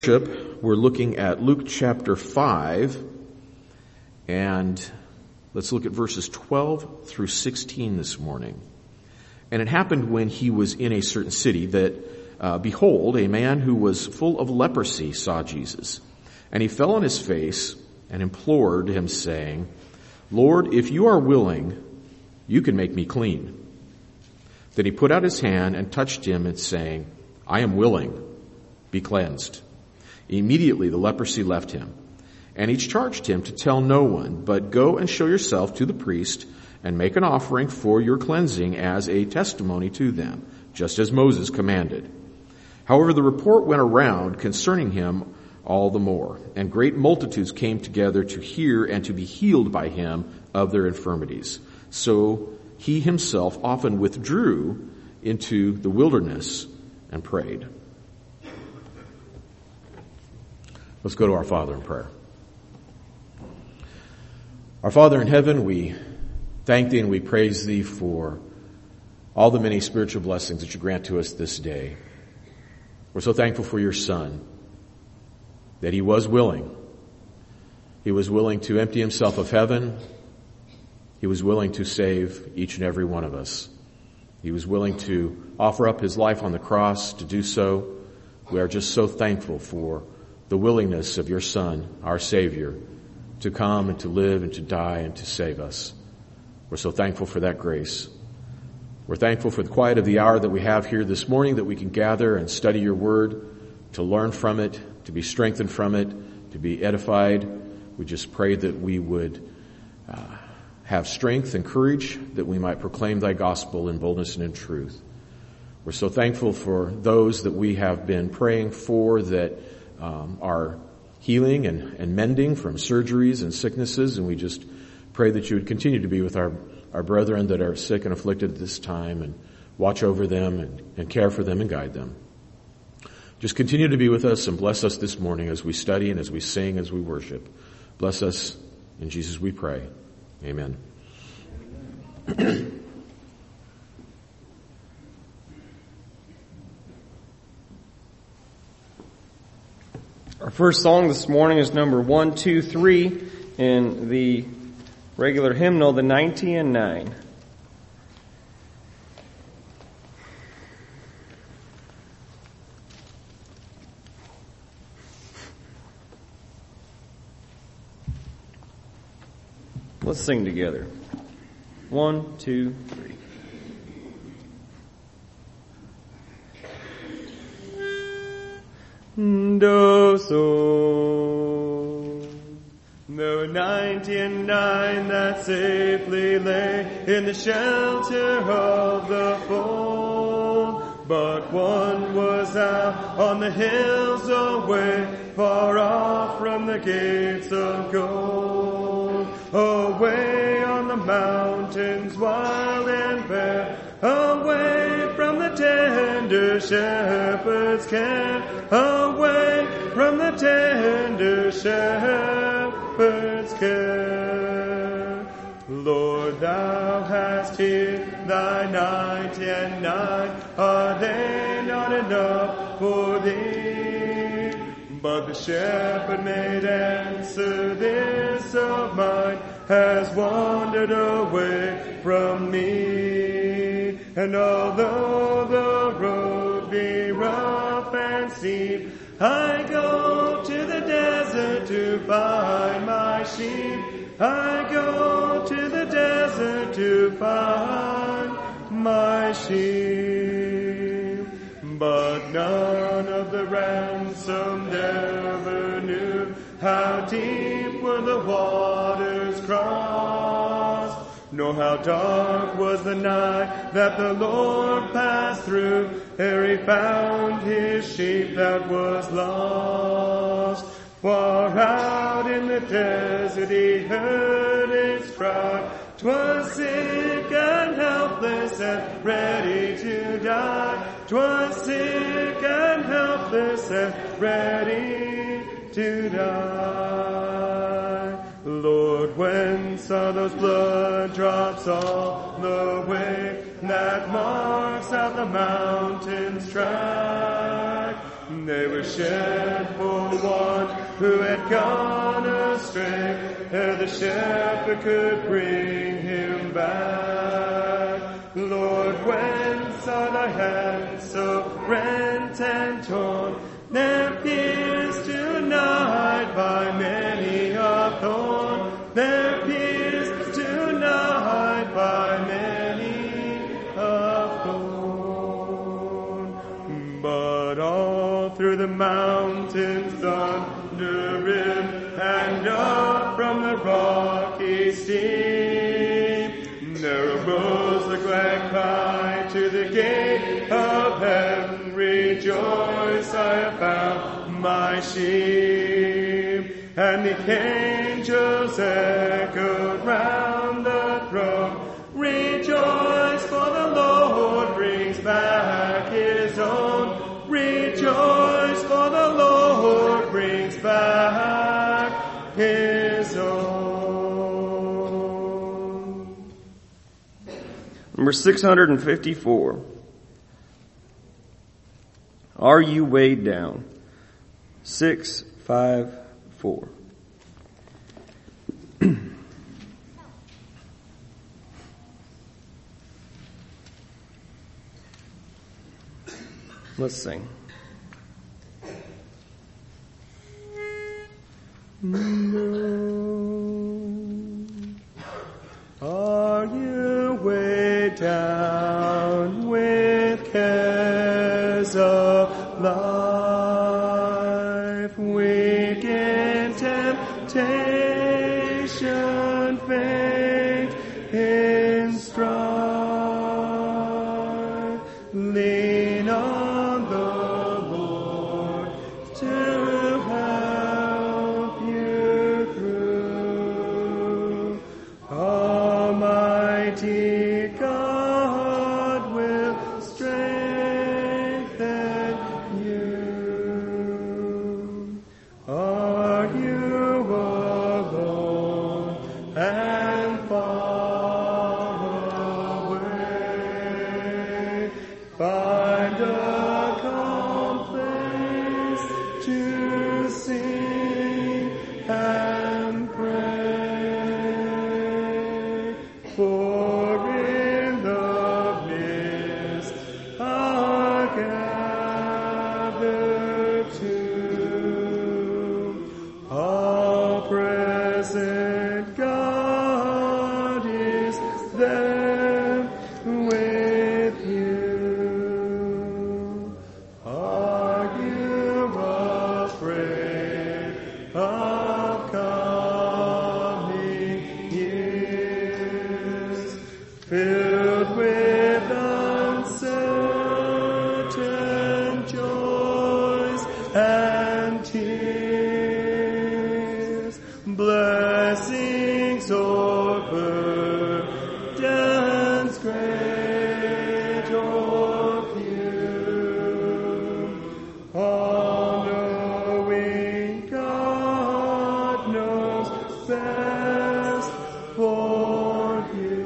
We're looking at Luke chapter 5, and let's look at verses 12 through 16 this morning. And it happened when he was in a certain city that, behold, a man who was full of leprosy saw Jesus. And he fell on his face and implored him, saying, Lord, if you are willing, you can make me clean. Then he put out his hand and touched him, and saying, I am willing, be cleansed. Immediately the leprosy left him, and each charged him to tell no one, but go and show yourself to the priest and make an offering for your cleansing as a testimony to them, just as Moses commanded. However, the report went around concerning him all the more, and great multitudes came together to hear and to be healed by him of their infirmities. So he himself often withdrew into the wilderness and prayed. Let's go to our Father in prayer. Our Father in heaven, we thank Thee and we praise Thee for all the many spiritual blessings that You grant to us this day. We're so thankful for Your Son, that He was willing. He was willing to empty Himself of heaven. He was willing to save each and every one of us. He was willing to offer up His life on the cross to do so. We are just so thankful for the willingness of Your Son, our Savior, to come and to live and to die and to save us. We're so thankful for that grace. We're thankful for the quiet of the hour that we have here this morning, that we can gather and study Your Word, to learn from it, to be strengthened from it, to be edified. We just pray that we would have strength and courage, that we might proclaim Thy gospel in boldness and in truth. We're so thankful for those that we have been praying for that are healing and mending from surgeries and sicknesses, and we just pray that You would continue to be with our brethren that are sick and afflicted at this time, and watch over them and care for them and guide them. Just continue to be with us and bless us this morning as we study and as we sing, as we worship. Bless us. In Jesus we pray. Amen. Our first song this morning is number 123 in the regular hymnal, the 90 and 9. Let's sing together. 1, 2, 3. So there were 99 that safely lay in the shelter of the fold, but one was out on the hills away, far off from the gates of gold, away on the mountains wild and bare, away from the tender shepherd's care, away from the tender shepherd's care. Lord, Thou hast hid Thy 99, are they not enough for Thee? But the shepherd made answer, this of mine has wandered away from me. And although the road be rough and steep, I go to the desert to find my sheep. I go to the desert to find my sheep. But none of the ransomed ever knew how deep were the waters crossed, nor how dark was the night that the Lord passed through, ere He found His sheep that was lost. Far out in the desert He heard its cry, 'twas sick and helpless and ready to die. 'Twas sick and helpless and ready to die. Lord, whence are those blood drops on the way that marks out the mountain's track? They were shed for one who had gone astray, ere the shepherd could bring him back. Lord, whence are thy hands so rent and torn? They're pierced tonight by many a thorn. They're pierced tonight by many a thorn. But all through the mountains thundering, and up from the rocky steep, there arose the glad cry to the gate of heaven, rejoice, I have found my sheep. And the angels echoed round the throne, rejoice, for the Lord brings back his own. Rejoice, for the Lord brings back his own. Number 654. Are you weighed down? 654. Let's sing. Are you weighed down with cares of life, weak in temptation, faint in strife? Lean on the Lord to help you through. Almighty God will strengthen you. Are you alone and far away? Find a calm place to sing and pray. For in the midst are gathered two, all present God is there with you. Are you afraid of coming years, filled with uncertain joys and tears, blessings or burdens great or few? All-knowing God knows best for you.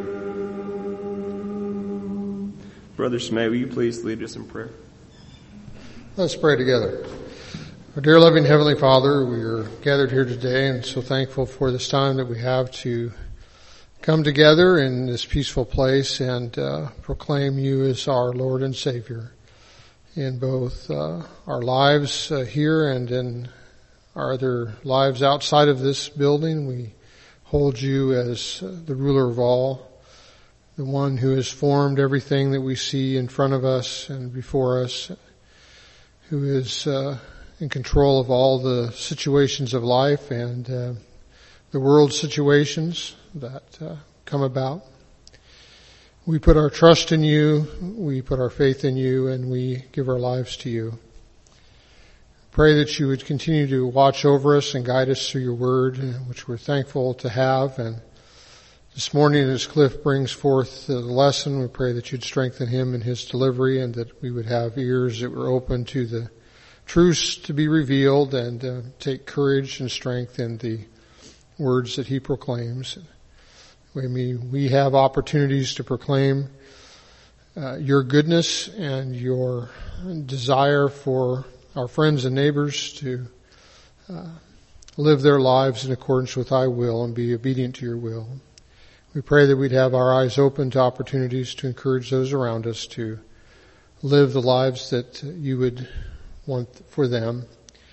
Brother Smay, will you please lead us in prayer? Let's pray together. Our dear loving Heavenly Father, we are gathered here today and so thankful for this time that we have to come together in this peaceful place and proclaim you as our Lord and Savior in both our lives here and in our other lives outside of this building. We hold you as the ruler of all, the one who has formed everything that we see in front of us and before us, who is in control of all the situations of life and the world situations that come about. We put our trust in you, we put our faith in you, and we give our lives to you. Pray that you would continue to watch over us and guide us through your word, which we're thankful to have. And this morning, as Cliff brings forth the lesson, we pray that you'd strengthen him in his delivery and that we would have ears that were open to the truths to be revealed and take courage and strength in the words that he proclaims. We have opportunities to proclaim your goodness and your desire for our friends and neighbors to live their lives in accordance with thy will and be obedient to your will. We pray that we'd have our eyes open to opportunities to encourage those around us to live the lives that you would want for them.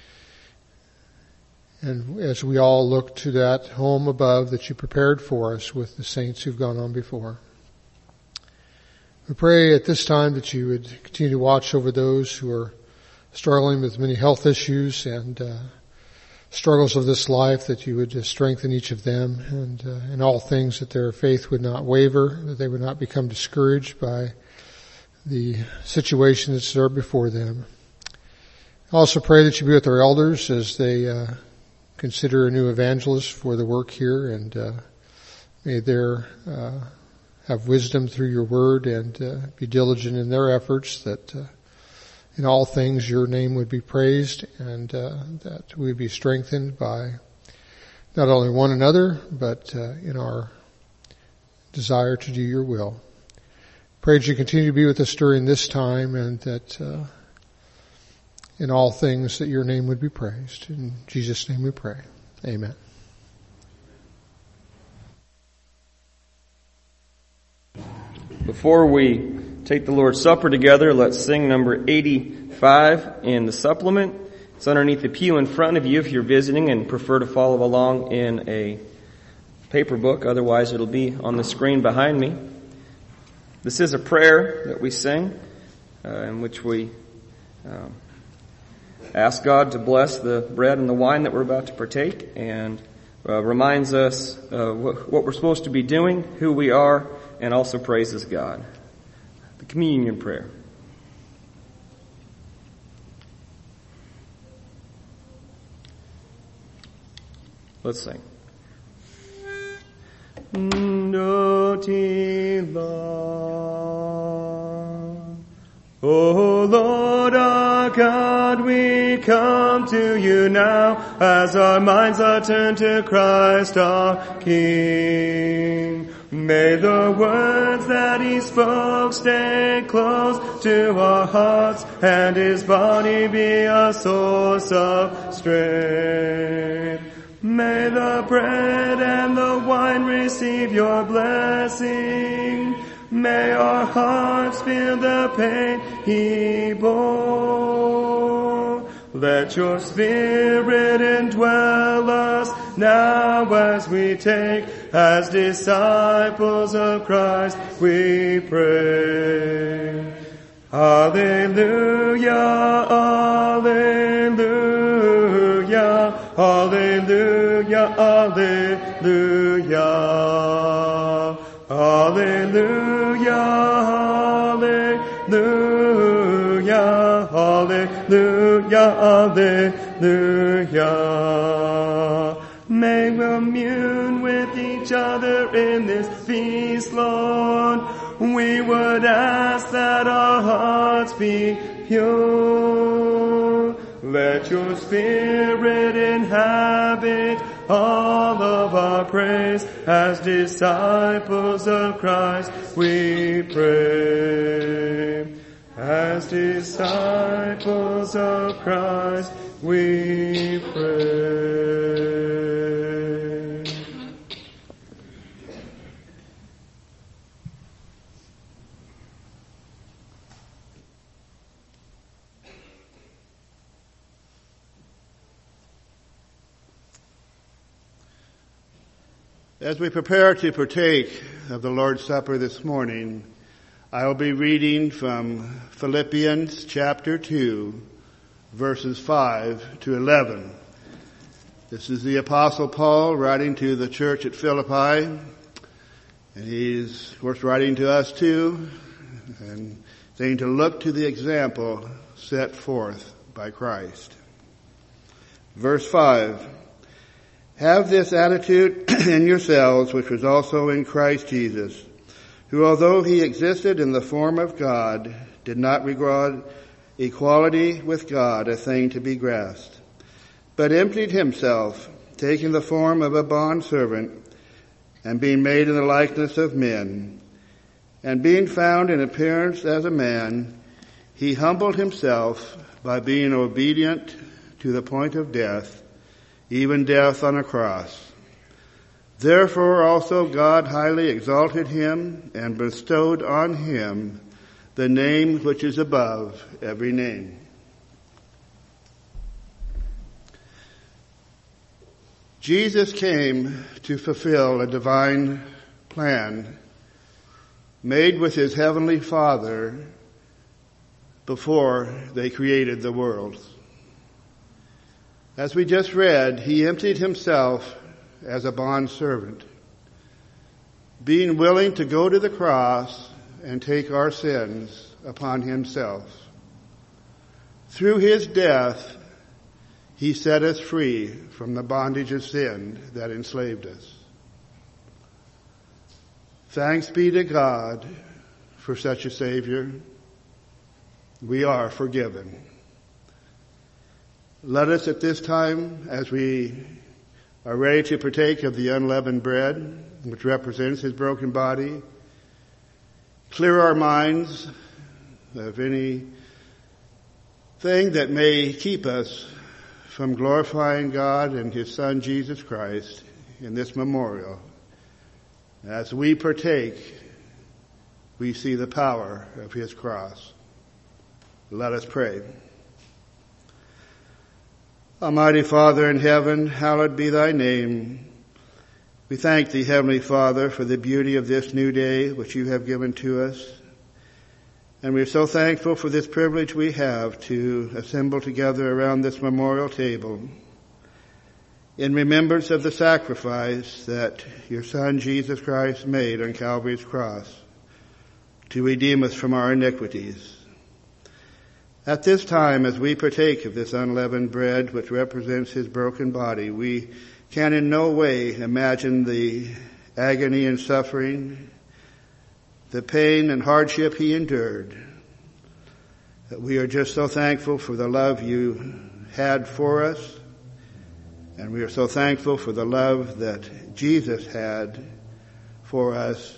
And as we all look to that home above that you prepared for us with the saints who've gone on before. We pray at this time that you would continue to watch over those who are struggling with many health issues and struggles of this life, that you would strengthen each of them, and in all things that their faith would not waver, that they would not become discouraged by the situation that's there before them. I also pray that you be with our elders as they consider a new evangelist for the work here, and may they have wisdom through your word and be diligent in their efforts, that in all things your name would be praised, and that we would be strengthened by not only one another, but in our desire to do your will. Pray that you continue to be with us during this time, and that in all things that your name would be praised. In Jesus' name we pray. Amen. Before we take the Lord's Supper together, let's sing number 85 in the supplement. It's underneath the pew in front of you if you're visiting and prefer to follow along in a paper book. Otherwise, it'll be on the screen behind me. This is a prayer that we sing in which we ask God to bless the bread and the wine that we're about to partake, and reminds us what we're supposed to be doing, who we are, and also praises God. The communion prayer. Let's sing. Noti Lord, O Lord our God, we come to you now as our minds are turned to Christ our King. May the words that he spoke stay close to our hearts, and his body be a source of strength. May the bread and the wine receive your blessing. May our hearts feel the pain he bore. Let your Spirit indwell us now as we take as disciples of Christ, we pray. Alleluia, alleluia, alleluia, alleluia, alleluia, alleluia, alleluia, alleluia. May we commune with each other in this feast, Lord. We would ask that our hearts be pure. Let your Spirit inhabit all of our praise. As disciples of Christ, we pray. As disciples of Christ, we pray. As we prepare to partake of the Lord's Supper this morning, I will be reading from Philippians chapter 2, verses 5 to 11. This is the Apostle Paul writing to the church at Philippi, and he's, of course, writing to us too, and saying to look to the example set forth by Christ. Verse 5. Have this attitude in yourselves, which was also in Christ Jesus, who, although he existed in the form of God, did not regard equality with God a thing to be grasped, but emptied himself, taking the form of a bondservant, and being made in the likeness of men, and being found in appearance as a man, he humbled himself by being obedient to the point of death, even death on a cross. Therefore also God highly exalted him and bestowed on him the name which is above every name. Jesus came to fulfill a divine plan made with his heavenly Father before they created the world. As we just read, he emptied himself as a bondservant, being willing to go to the cross and take our sins upon himself. Through his death, he set us free from the bondage of sin that enslaved us. Thanks be to God for such a Savior. We are forgiven. Let us at this time, as we are ready to partake of the unleavened bread, which represents his broken body, clear our minds of anything that may keep us from glorifying God and his Son Jesus Christ in this memorial. As we partake, we see the power of his cross. Let us pray. Almighty Father in heaven, hallowed be thy name. We thank thee, Heavenly Father, for the beauty of this new day which you have given to us. And we are so thankful for this privilege we have to assemble together around this memorial table in remembrance of the sacrifice that your Son Jesus Christ made on Calvary's cross to redeem us from our iniquities. At this time, as we partake of this unleavened bread, which represents his broken body, we can in no way imagine the agony and suffering, the pain and hardship he endured. We are just so thankful for the love you had for us, and we are so thankful for the love that Jesus had for us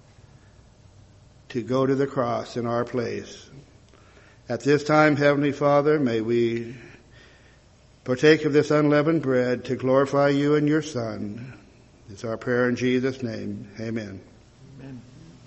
to go to the cross in our place. At this time, Heavenly Father, may we partake of this unleavened bread to glorify you and your Son. It's our prayer in Jesus' name. Amen. Amen.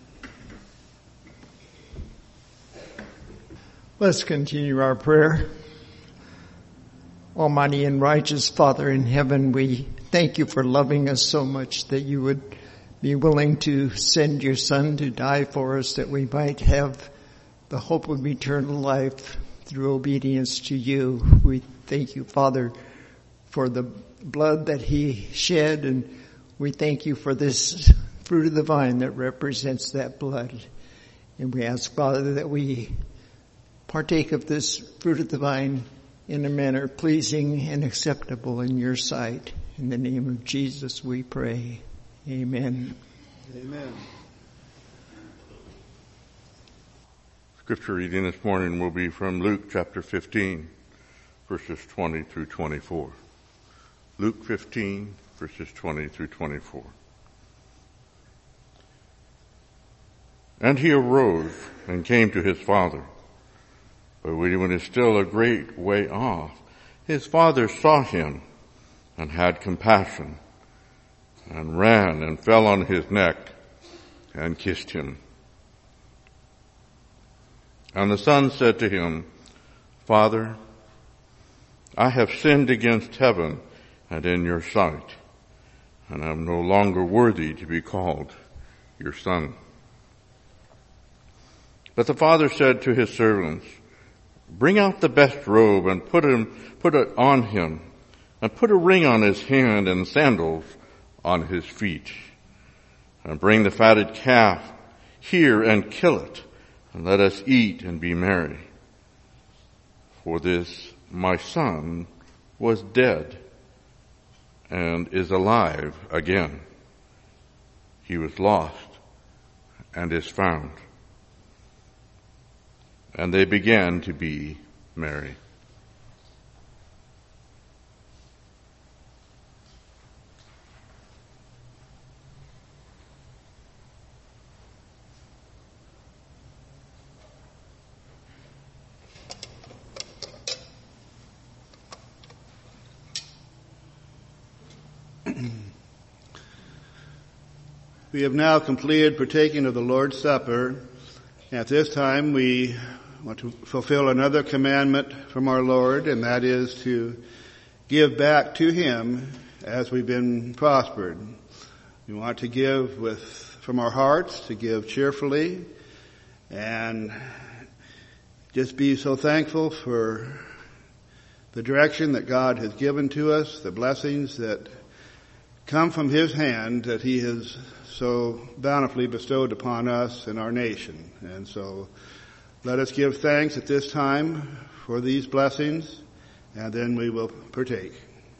Let's continue our prayer. Almighty and righteous Father in heaven, we thank you for loving us so much that you would be willing to send your Son to die for us, that we might have the hope of eternal life through obedience to you. We thank you, Father, for the blood that he shed, and we thank you for this fruit of the vine that represents that blood. And we ask, Father, that we partake of this fruit of the vine in a manner pleasing and acceptable in your sight. In the name of Jesus we pray. Amen. Amen. Scripture reading this morning will be from Luke chapter 15, verses 20 through 24. Luke 15, verses 20 through 24. And he arose and came to his father. But when he was still a great way off, his father saw him and had compassion, and ran and fell on his neck and kissed him. And the son said to him, Father, I have sinned against heaven and in your sight, and am no longer worthy to be called your son. But the father said to his servants, Bring out the best robe and put it on him, and put a ring on his hand and sandals on his feet. And bring the fatted calf here and kill it, and let us eat and be merry. For this my son was dead and is alive again. He was lost and is found. And they began to be merry. We have now completed partaking of the Lord's Supper. At this time, we want to fulfill another commandment from our Lord, and that is to give back to Him as we've been prospered. We want to give from our hearts, to give cheerfully, and just be so thankful for the direction that God has given to us, the blessings that come from His hand that He has so bountifully bestowed upon us and our nation. And so let us give thanks at this time for these blessings, and then we will partake.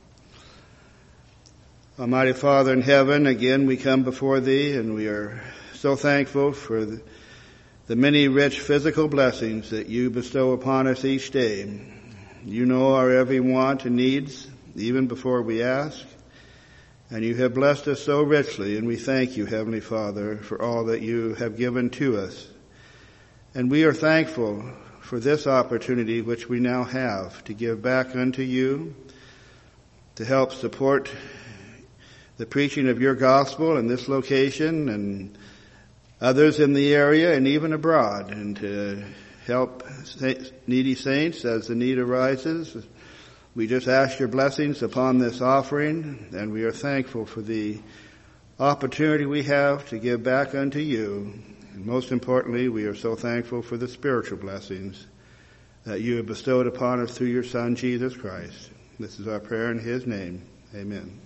Almighty Father in heaven, again we come before Thee, and we are so thankful for the many rich physical blessings that You bestow upon us each day. You know our every want and needs, even before we ask. And You have blessed us so richly, and we thank You, Heavenly Father, for all that You have given to us. And we are thankful for this opportunity which we now have to give back unto You, to help support the preaching of Your gospel in this location and others in the area and even abroad, and to help needy saints as the need arises. We just ask Your blessings upon this offering, and we are thankful for the opportunity we have to give back unto You. And most importantly, we are so thankful for the spiritual blessings that You have bestowed upon us through Your Son, Jesus Christ. This is our prayer in His name. Amen.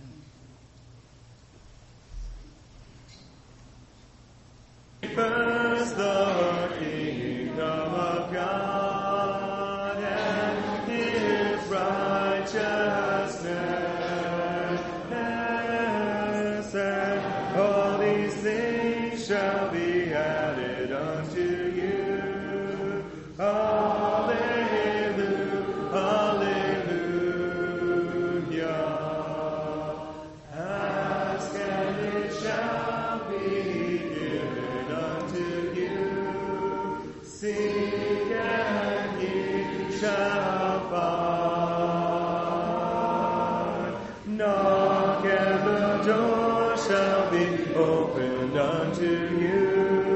First the kingdom of God and His righteousness, and all these things shall be added unto you. Hallelujah, hallelujah. Ask and it shall be given unto you. Seek and ye shall find. Knock and the door shall be opened unto you.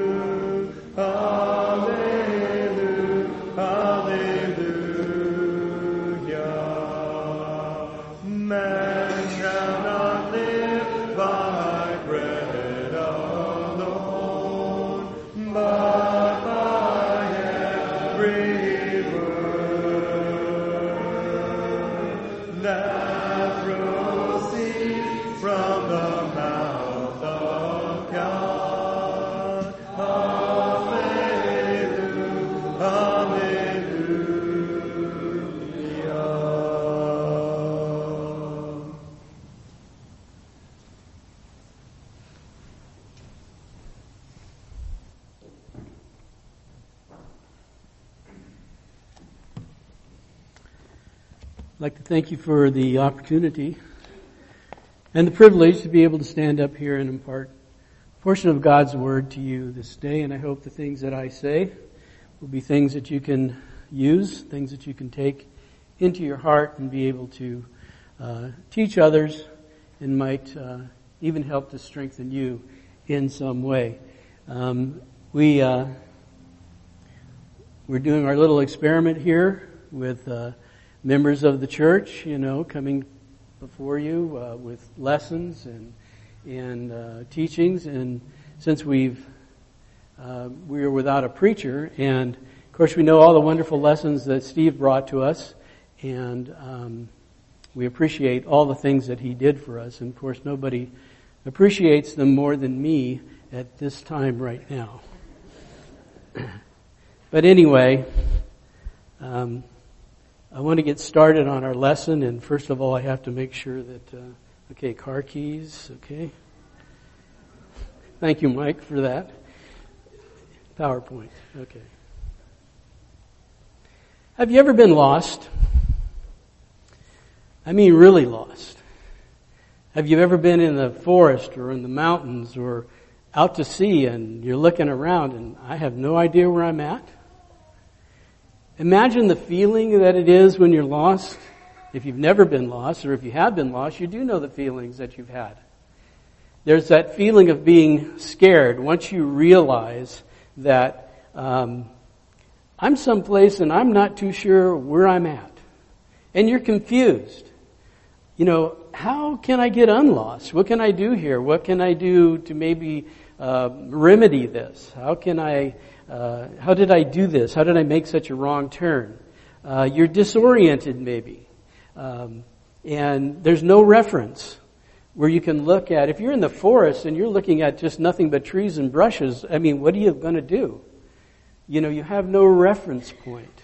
Hallelujah, hallelujah. Man shall not live by bread alone, but by every word that proceeds from the mouth of God. Hallelujah, hallelujah. I'd like to thank you for the opportunity and the privilege to be able to stand up here and impart a portion of God's Word to you this day. And I hope the things that I say will be things that you can use, things that you can take into your heart and be able to teach others, and might even help to strengthen you in some way. We're doing our little experiment here with members of the church, coming before you with lessons and teachings. And since we are without a preacher, and of course we know all the wonderful lessons that Steve brought to us, and we appreciate all the things that he did for us. And of course nobody appreciates them more than me at this time right now. But anyway, I want to get started on our lesson, and first of all I have to make sure that, car keys, okay. Thank you, Mike, for that. PowerPoint, okay. Have you ever been lost? I mean really lost. Have you ever been in the forest or in the mountains or out to sea and you're looking around and I have no idea where I'm at? Imagine the feeling that it is when you're lost. If you've never been lost, or if you have been lost, you do know the feelings that you've had. There's that feeling of being scared once you realize that I'm someplace and I'm not too sure where I'm at. And you're confused. How can I get unlost? What can I do here? What can I do to maybe remedy this? How did I do this? How did I make such a wrong turn? You're disoriented maybe. And there's no reference where you can look at. If you're in the forest and you're looking at just nothing but trees and brushes, what are you going to do? You have no reference point.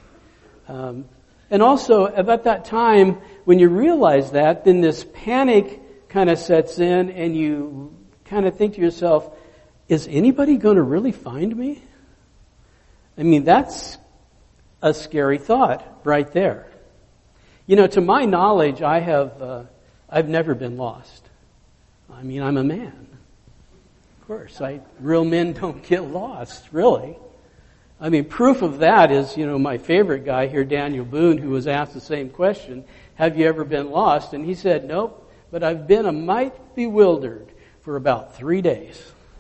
And also, about that time, when you realize that, then this panic kind of sets in and you kind of think to yourself, is anybody going to really find me? That's a scary thought right there. To my knowledge, I've never been lost. I'm a man. Of course, real men don't get lost, really. Proof of that is, my favorite guy here, Daniel Boone, who was asked the same question, have you ever been lost? And he said, nope, but I've been a mite bewildered for about 3 days.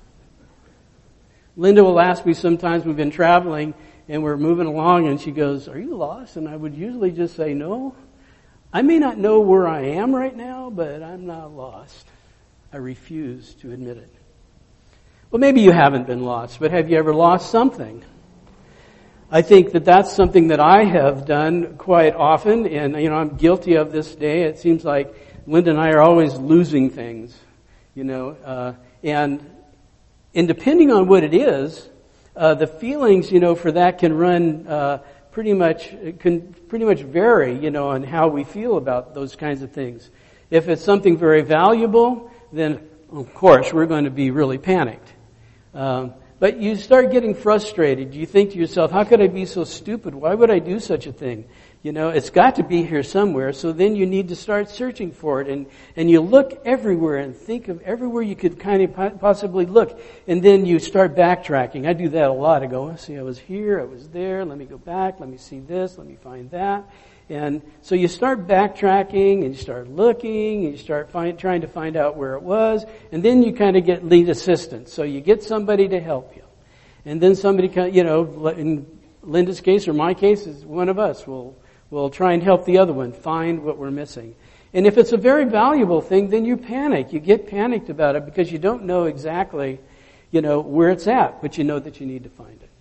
Linda will ask me sometimes, we've been traveling and we're moving along, and she goes, are you lost? And I would usually just say, no. I may not know where I am right now, but I'm not lost. I refuse to admit it. Well, maybe you haven't been lost, but have you ever lost something? I think that that's something that I have done quite often, and I'm guilty of this day. It seems like Linda and I are always losing things, and depending on what it is, the feelings, for that can run pretty much vary, on how we feel about those kinds of things. If it's something very valuable, then of course we're going to be really panicked. But you start getting frustrated. You think to yourself, how could I be so stupid? Why would I do such a thing? It's got to be here somewhere. So then you need to start searching for it. And you look everywhere and think of everywhere you could kind of possibly look. And then you start backtracking. I do that a lot. I go, I was here, I was there. Let me go back. Let me see this. Let me find that. And so you start backtracking and you start looking and you start trying to find out where it was. And then you kind of lead assistance. So you get somebody to help you. And then somebody, in Linda's case or my case, is one of us will try and help the other one find what we're missing. And if it's a very valuable thing, then you panic. You get panicked about it because you don't know exactly, where it's at, but you know that you need to find it.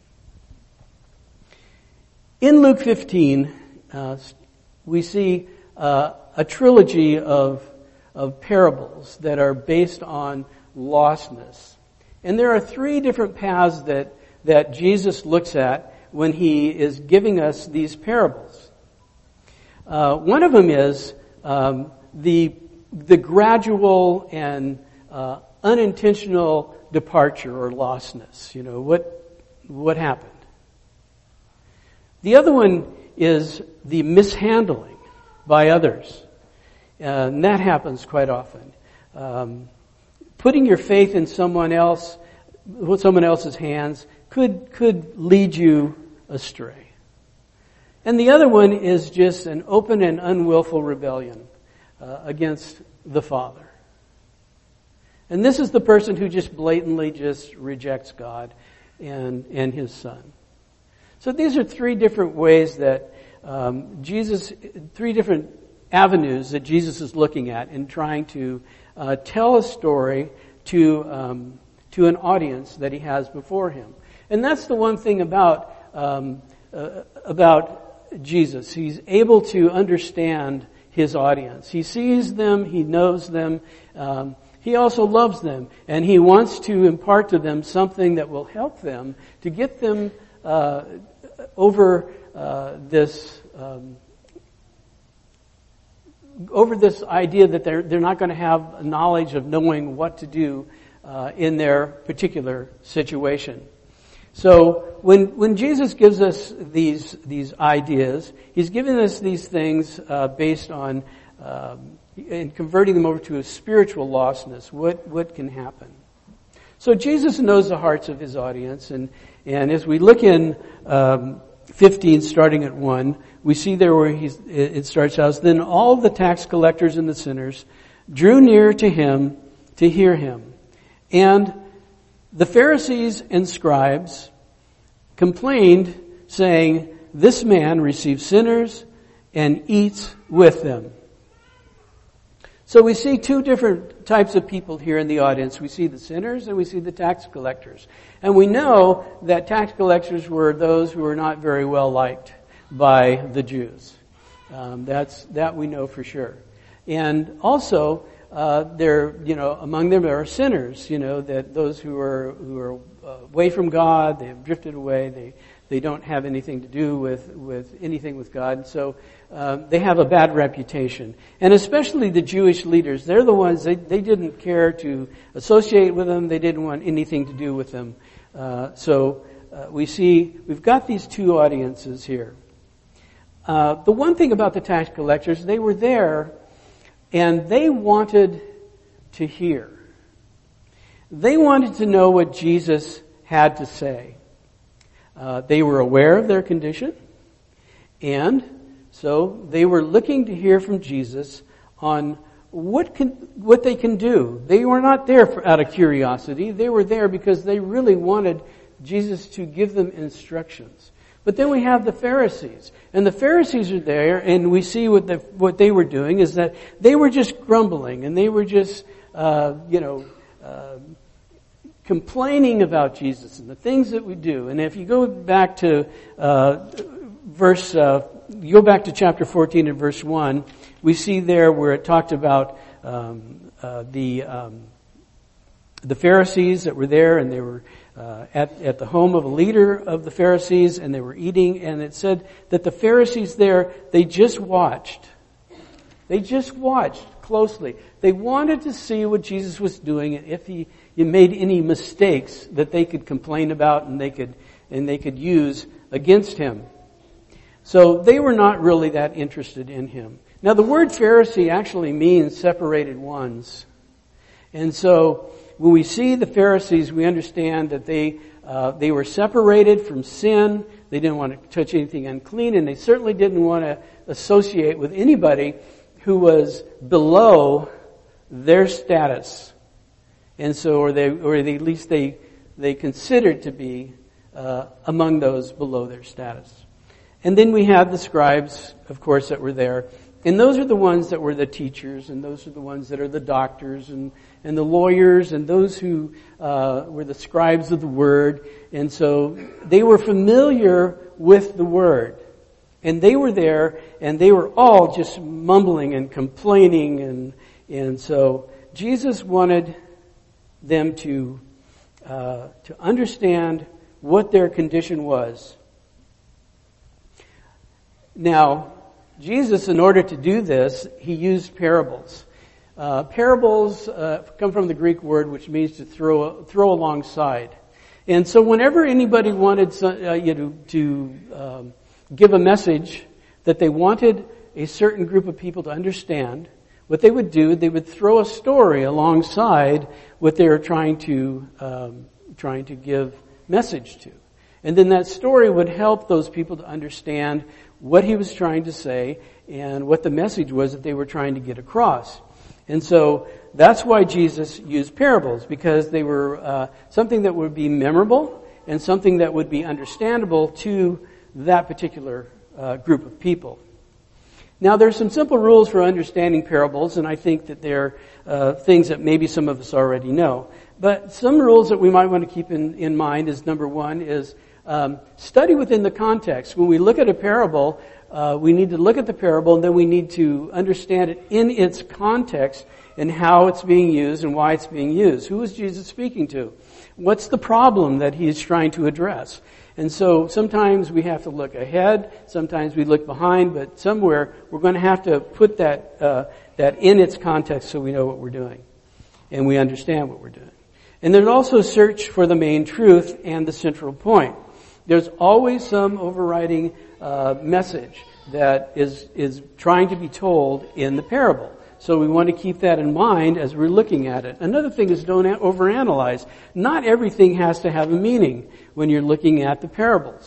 In Luke 15, we see a trilogy of parables that are based on lostness. And there are 3 different paths that Jesus looks at when he is giving us these parables. One of them is the gradual and unintentional departure or lostness. What happened? The other one is the mishandling by others. And that happens quite often. Putting your faith in someone else's hands could lead you astray. And the other one is just an open and unwillful rebellion against the Father. And this is the person who just blatantly just rejects God and His Son. So these are 3 different ways that 3 different avenues that Jesus is looking at in trying to tell a story to an audience that He has before Him. And that's the one thing about Jesus. He's able to understand His audience. He sees them, He knows them, He also loves them, and He wants to impart to them something that will help them to get them over this idea that they're not going to have knowledge of knowing what to do in their particular situation. So when Jesus gives us these ideas, He's giving us these things based on and converting them over to a spiritual lostness. What can happen? So Jesus knows the hearts of His audience, and as we look in 15, starting at 1, we see there where it starts out, then all the tax collectors and the sinners drew near to him to hear him. And the Pharisees and scribes complained, saying, this man receives sinners and eats with them. So we see two different types of people here in the audience. We see the sinners and we see the tax collectors. And we know that tax collectors were those who were not very well liked by the Jews. That we know for sure. And also, among them there are sinners, that those who are away from God, they have drifted away, they don't have anything to do with anything with God. So they have a bad reputation. And especially the Jewish leaders, they're the ones, they didn't care to associate with them, they didn't want anything to do with them. We've got these two audiences here. The one thing about the tax collectors, they were there and they wanted to hear. They wanted to know what Jesus had to say. They were aware of their condition, and so they were looking to hear from Jesus on what they can do. They were not there out of curiosity. They were there because they really wanted Jesus to give them instructions. But then we have the Pharisees. And the Pharisees are there, and we see what they were doing is that they were just grumbling, and they were just, complaining about Jesus and the things that we do. And if you go back to chapter 14 and verse 1, we see there where it talked about the Pharisees that were there, and they were at the home of a leader of the Pharisees, and they were eating, and it said that the Pharisees there, they just watched. They just watched closely. They wanted to see what Jesus was doing, and if he made any mistakes that they could complain about and they could use against him. So they were not really that interested in him. Now the word Pharisee actually means separated ones. And so when we see the Pharisees, we understand that they were separated from sin. They didn't want to touch anything unclean, and they certainly didn't want to associate with anybody who was below their status. And so, or at least they considered to be among those below their status. And then we have the scribes, of course, that were there. And those are the ones that were the teachers, and those are the ones that are the doctors and the lawyers, and those who were the scribes of the word. And so they were familiar with the word. And they were there, and they were all just mumbling and complaining. And so Jesus wanted them to understand what their condition was. Now, Jesus, in order to do this, he used parables. Parables come from the Greek word which means to throw alongside. And so whenever anybody wanted to give a message that they wanted a certain group of people to understand, what they would do, they would throw a story alongside what they were trying to give message to. And then that story would help those people to understand what he was trying to say and what the message was that they were trying to get across. And so that's why Jesus used parables, because they were something that would be memorable and something that would be understandable to that particular group of people. Now, there's some simple rules for understanding parables, and I think that they're things that maybe some of us already know. But some rules that we might want to keep in mind is, number one, is study within the context. When we look at a parable, we need to look at the parable, and then we need to understand it in its context and how it's being used and why it's being used. Who is Jesus speaking to? What's the problem that he is trying to address? And so sometimes we have to look ahead, sometimes we look behind, but somewhere we're going to have to put that in its context so we know what we're doing and we understand what we're doing. And there's also search for the main truth and the central point. There's always some overriding message that is trying to be told in the parable. So we want to keep that in mind as we're looking at it. Another thing is don't overanalyze. Not everything has to have a meaning when you're looking at the parables.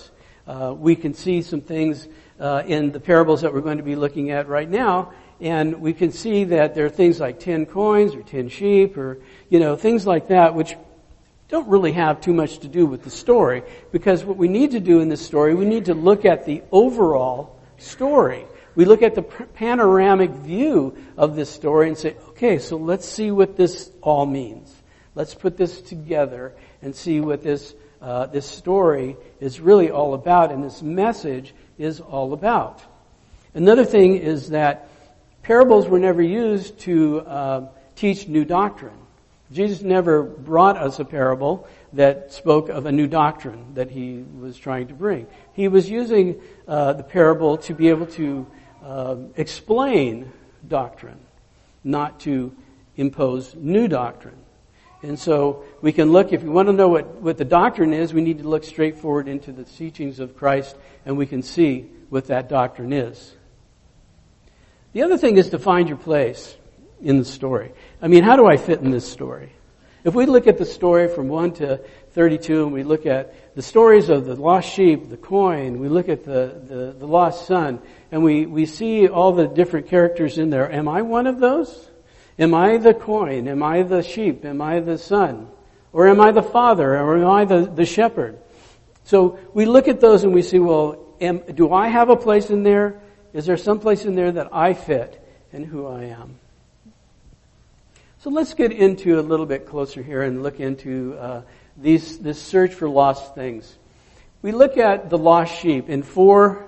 We can see some things in the parables that we're going to be looking at right now, and we can see that there are things like 10 coins or 10 sheep or, things like that, which don't really have too much to do with the story, because what we need to do in this story, we need to look at the overall story. We look at the panoramic view of this story and say, okay, so let's see what this all means. Let's put this together and see what this story is really all about and this message is all about. Another thing is that parables were never used to teach new doctrine. Jesus never brought us a parable that spoke of a new doctrine that he was trying to bring. He was using the parable to be able to explain doctrine, not to impose new doctrine. And so we can look, if we want to know what the doctrine is, we need to look straight forward into the teachings of Christ, and we can see what that doctrine is. The other thing is to find your place in the story. I mean, how do I fit in this story? If we look at the story from 1 to 32, and we look at the stories of the lost sheep, the coin, we look at the lost son, and we see all the different characters in there. Am I one of those? Am I the coin? Am I the sheep? Am I the son? Or am I the father? Or am I the shepherd? So we look at those and we see, well, do I have a place in there? Is there some place in there that I fit in who I am? So let's get into a little bit closer here and look into this search for lost things. We look at the lost sheep in 4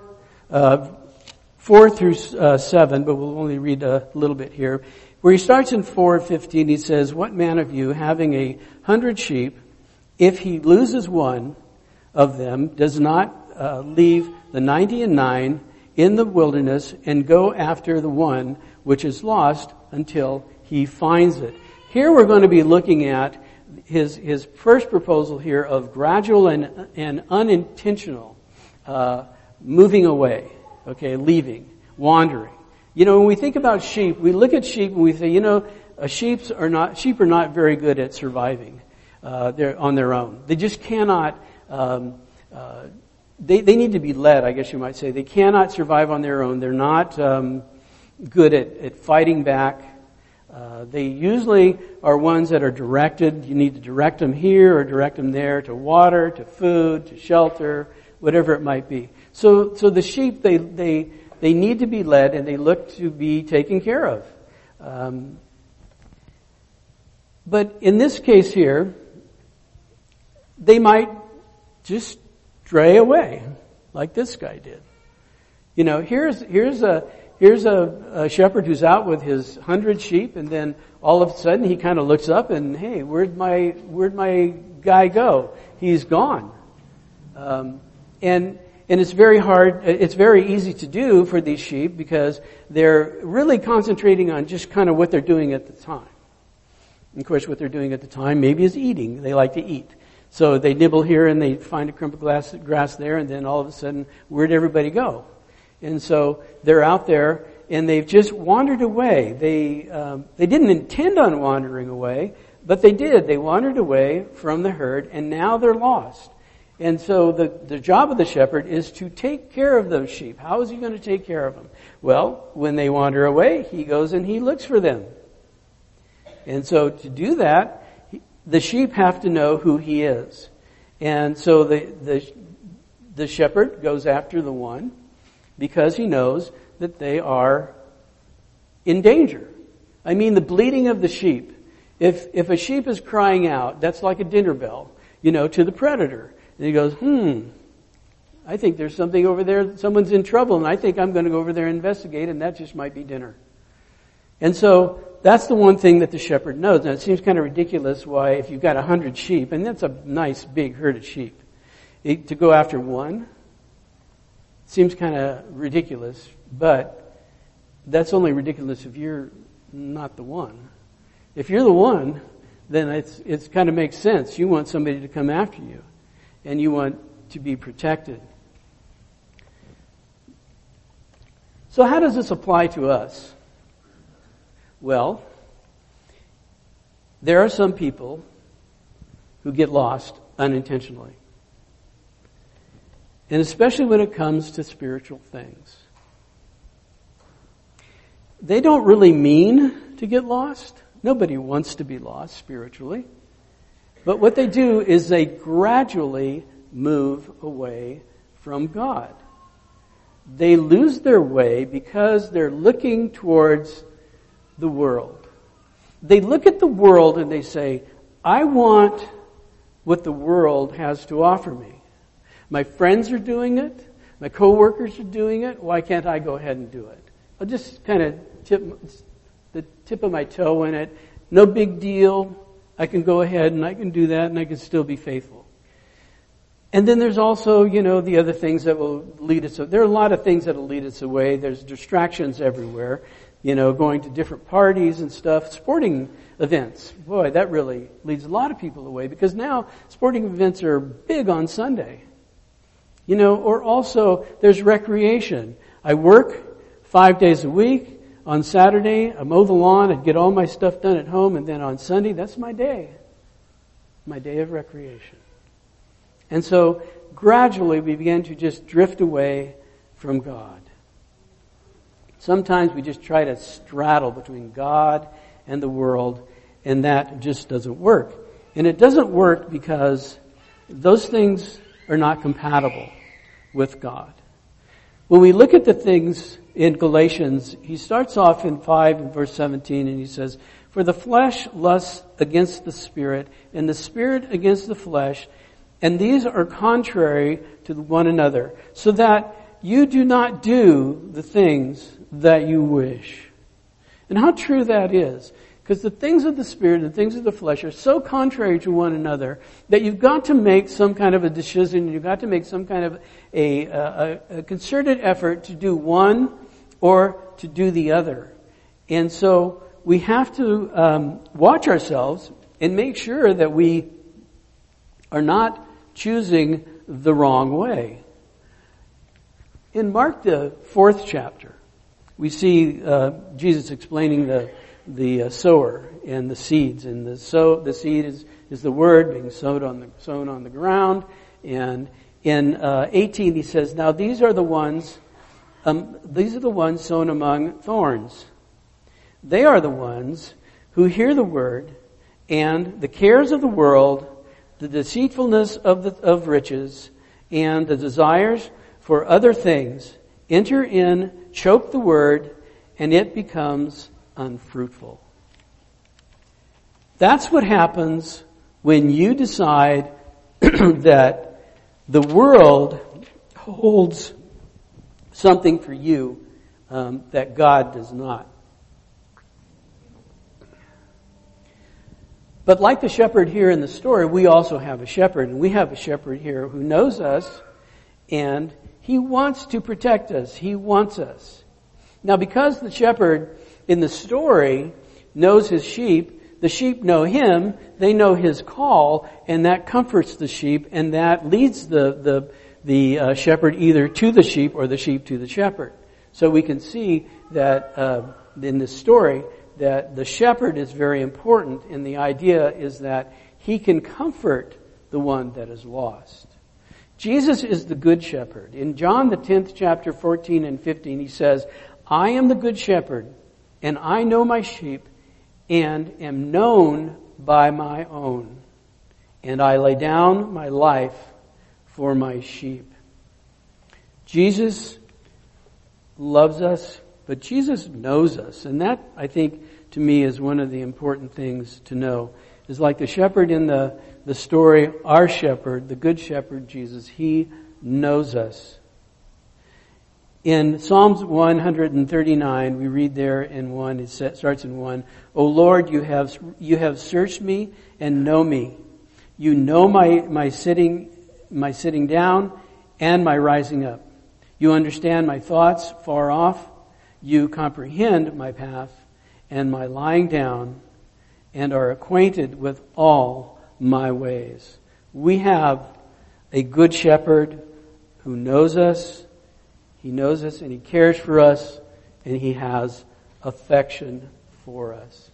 through 7, but we'll only read a little bit here. Where he starts in 4:15, he says, "What man of you, having 100 sheep, if he loses one of them, does not leave the 99 in the wilderness and go after the one which is lost until he finds it?" Here we're going to be looking at his first proposal here of gradual and unintentional moving away, leaving, wandering. When we think about sheep, we look at sheep and we say, sheep are not very good at surviving they're on their own. They just cannot. They need to be led, I guess you might say. They cannot survive on their own. They're not good at fighting back. They usually are ones that are directed. You need to direct them here or direct them there to water, to food, to shelter, whatever it might be. So the sheep, they need to be led and they look to be taken care of. But in this case here, they might just stray away like this guy did. Here's a shepherd who's out with his 100 sheep, and then all of a sudden he kind of looks up and, hey, where'd my guy go? He's gone. And it's very hard, it's very easy to do for these sheep because they're really concentrating on just kind of what they're doing at the time. And of course, what they're doing at the time maybe is eating. They like to eat. So they nibble here and they find a crumb of grass there, and then all of a sudden, where'd everybody go? And so they're out there and they've just wandered away. They didn't intend on wandering away, but they did. They wandered away from the herd and now they're lost. And so the job of the shepherd is to take care of those sheep. How is he going to take care of them? Well, when they wander away, he goes and he looks for them. And so to do that, the sheep have to know who he is. And so the shepherd goes after the one because he knows that they are in danger. I mean, the bleating of the sheep. If a sheep is crying out, that's like a dinner bell, to the predator. And he goes, I think there's something over there. Someone's in trouble, and I think I'm going to go over there and investigate, and that just might be dinner. And so that's the one thing that the shepherd knows. Now, it seems kind of ridiculous why, if you've got 100 sheep, and that's a nice big herd of sheep, to go after one seems kind of ridiculous, but that's only ridiculous if you're not the one. If you're the one, then it's kind of makes sense. You want somebody to come after you, and you want to be protected. So how does this apply to us? Well, there are some people who get lost unintentionally. And especially when it comes to spiritual things. They don't really mean to get lost. Nobody wants to be lost spiritually. But what they do is they gradually move away from God. They lose their way because they're looking towards the world. They look at the world and they say, I want what the world has to offer me. My friends are doing it. My coworkers are doing it. Why can't I go ahead and do it? I'll just kind of tip the tip of my toe in it. No big deal. I can go ahead and I can do that and I can still be faithful. And then there's also, the other things that will lead us. There are a lot of things that will lead us away. There's distractions everywhere. Going to different parties and stuff. Sporting events. Boy, that really leads a lot of people away because now sporting events are big on Sunday. Or also there's recreation. I work 5 days a week. On Saturday, I mow the lawn, I get all my stuff done at home, and then on Sunday, that's my day of recreation. And so gradually we begin to just drift away from God. Sometimes we just try to straddle between God and the world, and that just doesn't work. And it doesn't work because those things are not compatible with God. When we look at the things in Galatians, he starts off in 5 and verse 17 and he says, for the flesh lusts against the Spirit, and the Spirit against the flesh, and these are contrary to one another, so that you do not do the things that you wish. And how true that is. Because the things of the Spirit and the things of the flesh are so contrary to one another that you've got to make some kind of a decision. You've got to make some kind of a concerted effort to do one or to do the other. And so we have to watch ourselves and make sure that we are not choosing the wrong way. In Mark the 4th chapter, we see Jesus explaining the sower and the seeds, and the seed is the word being sown on the ground. And in 18 he says, now these are the ones sown among thorns. They are the ones who hear the word, and the cares of the world, the deceitfulness of riches, and the desires for other things enter in, choke the word, and it becomes unfruitful. That's what happens when you decide that the world holds something for you that God does not. But like the shepherd here in the story, we also have a shepherd, and we have a shepherd here who knows us, and he wants to protect us. He wants us. Now, because the shepherd in the story knows his sheep, the sheep know him, they know his call, and that comforts the sheep, and that leads the shepherd either to the sheep or the sheep to the shepherd. So we can see that in this story that the shepherd is very important, and the idea is that he can comfort the one that is lost. Jesus is the good shepherd. In John the 10th chapter 14 and 15 he says, I am the good shepherd, and I know my sheep, and am known by my own. And I lay down my life for my sheep. Jesus loves us, but Jesus knows us. And that, I think, to me is one of the important things to know. Is like the shepherd in the story, our shepherd, the good shepherd Jesus, he knows us. In Psalms 139, we read there in 1, it starts in 1, O Lord, you have searched me and know me. You know my sitting down and my rising up. You understand my thoughts far off. You comprehend my path and my lying down, and are acquainted with all my ways. We have a good shepherd who knows us. He knows us and he cares for us, and he has affection for us.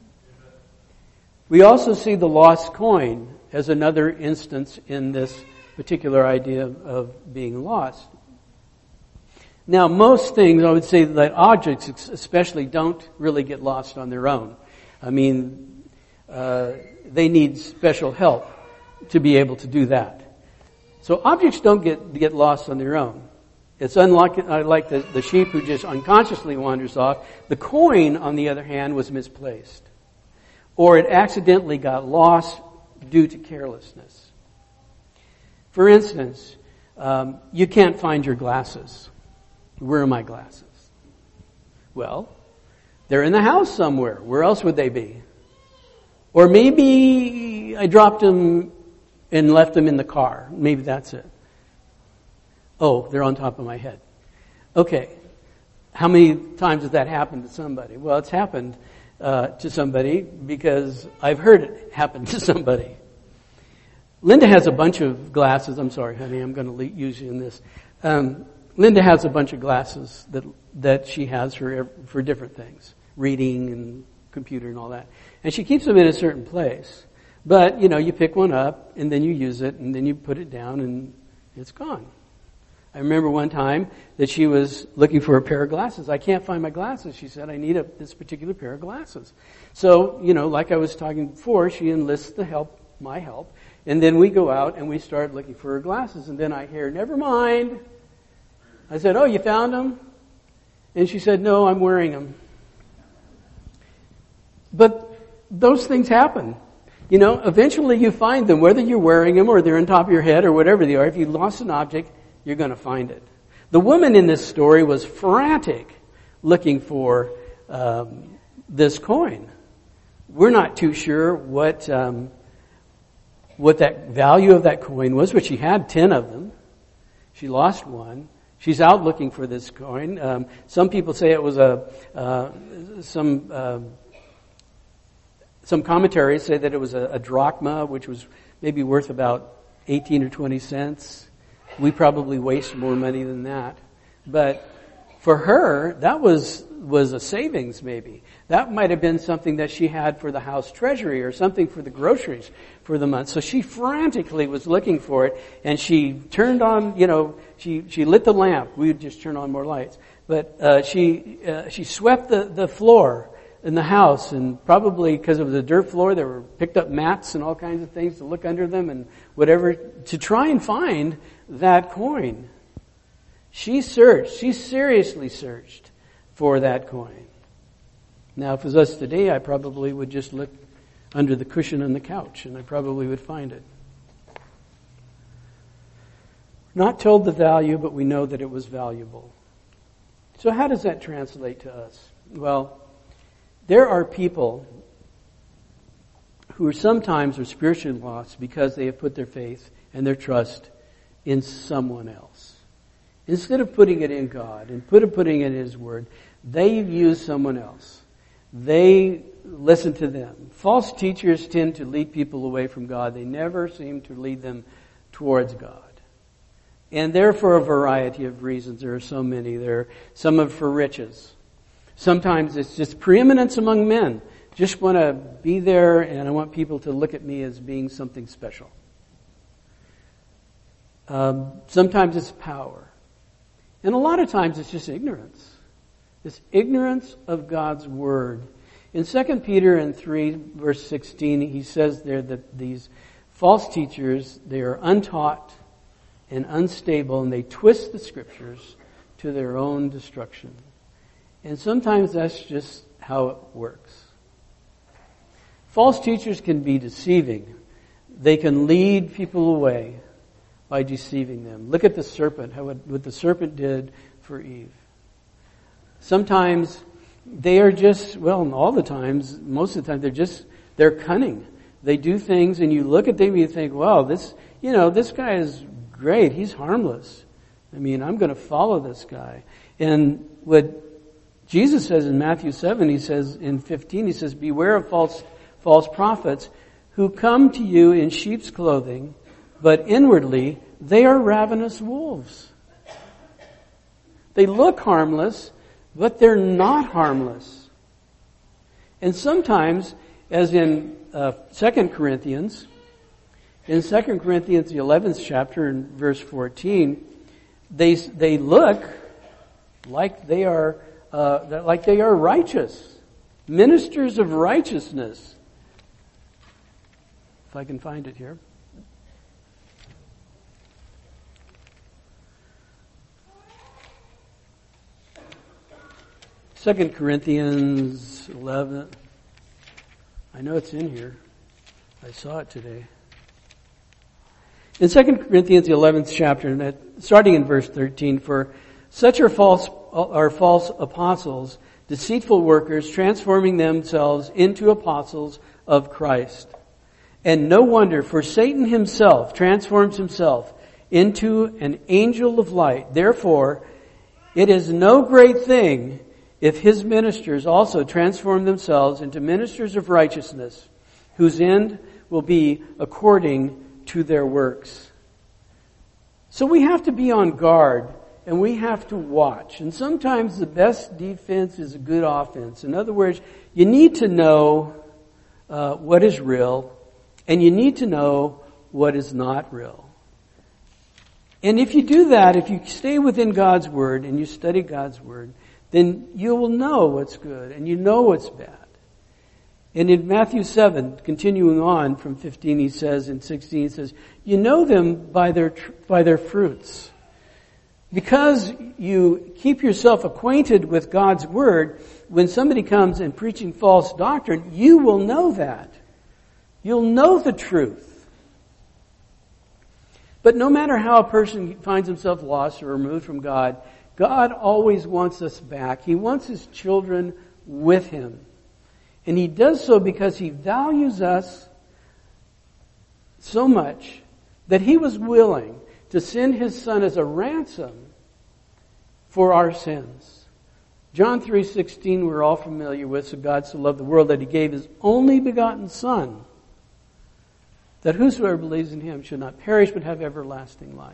We also see the lost coin as another instance in this particular idea of being lost. Now, most things, I would say that objects especially don't really get lost on their own. I mean, they need special help to be able to do that. So objects don't get lost on their own. It's unlike the sheep who just unconsciously wanders off. The coin, on the other hand, was misplaced. Or it accidentally got lost due to carelessness. For instance, you can't find your glasses. Where are my glasses? Well, they're in the house somewhere. Where else would they be? Or maybe I dropped them and left them in the car. Maybe that's it. Oh, they're on top of my head. Okay. How many times has that happened to somebody? Well, it's happened to somebody because I've heard it happen to somebody. Linda has a bunch of glasses. I'm sorry, honey. I'm going to use you in this. Linda has a bunch of glasses that she has for different things, reading and computer and all that. And she keeps them in a certain place. But, you pick one up and then you use it and then you put it down and it's gone. I remember one time that she was looking for a pair of glasses. I can't find my glasses. She said, I need this particular pair of glasses. So, like I was talking before, she enlists my help. And then we go out and we start looking for her glasses. And then I hear, never mind. I said, oh, you found them? And she said, no, I'm wearing them. But those things happen. Eventually you find them, whether you're wearing them or they're on top of your head or whatever they are. If you lost an object, you're going to find it. The woman in this story was frantic looking for this coin. We're not too sure what that value of that coin was, but she had 10 of them. She lost one. She's out looking for this coin. Some people say it was some commentaries say that it was a drachma, which was maybe worth about 18 or 20 cents. We probably waste more money than that. But for her, that was a savings maybe. That might have been something that she had for the house treasury or something for the groceries for the month. So she frantically was looking for it, and she turned on, she lit the lamp. We would just turn on more lights. But she swept the floor in the house, and probably because of the dirt floor, there were picked up mats and all kinds of things to look under them and whatever to try and find that coin. She seriously searched for that coin. Now, if it was us today, I probably would just look under the cushion on the couch and I probably would find it. Not told the value, but we know that it was valuable. So how does that translate to us? Well, there are people who sometimes are spiritually lost because they have put their faith and their trust in someone else. Instead of putting it in God and putting it in His Word, they've used someone else. They listen to them. False teachers tend to lead people away from God. They never seem to lead them towards God. And they're for a variety of reasons. There are so many. Some are for riches. Sometimes it's just preeminence among men. Just want to be there and I want people to look at me as being something special. Sometimes it's power. And a lot of times it's just ignorance. It's ignorance of God's Word. In 2 Peter 3, verse 16, he says there that these false teachers, they are untaught and unstable, and they twist the Scriptures to their own destruction. And sometimes that's just how it works. False teachers can be deceiving. They can lead people away by deceiving them. Look at the serpent, what the serpent did for Eve. Sometimes they are just, all the times, most of the time, they're cunning. They do things and you look at them and you think, wow, this guy is great. He's harmless. I'm going to follow this guy. And what Jesus says in Matthew 7, he says in 15, he says, beware of false prophets who come to you in sheep's clothing, but inwardly they are ravenous wolves. They look harmless, but they're not harmless. And sometimes, as in 2 Corinthians, In 2 Corinthians, the 11th chapter, in verse 14, they look like they are righteous, ministers of righteousness. If I can find it here. Second Corinthians 11. I know it's in here. I saw it today. In 2 Corinthians, the 11th chapter, starting in verse 13, for such are false apostles, deceitful workers, transforming themselves into apostles of Christ. And no wonder, for Satan himself transforms himself into an angel of light. Therefore, it is no great thing if his ministers also transform themselves into ministers of righteousness, whose end will be according to their works. So we have to be on guard, and we have to watch. And sometimes the best defense is a good offense. In other words, you need to know what is real, and you need to know what is not real. And if you do that, if you stay within God's Word and you study God's Word, then you will know what's good and you know what's bad. And in Matthew 7, continuing on from 15, he says, in 16, he says, you know them by their fruits. Because you keep yourself acquainted with God's Word, when somebody comes and preaching false doctrine, you will know that. You'll know the truth. But no matter how a person finds himself lost or removed from God, God always wants us back. He wants His children with Him. And He does so because He values us so much that He was willing to send His Son as a ransom for our sins. John 3:16 we're all familiar with. So God so loved the world that He gave His only begotten Son, that whosoever believes in Him should not perish but have everlasting life.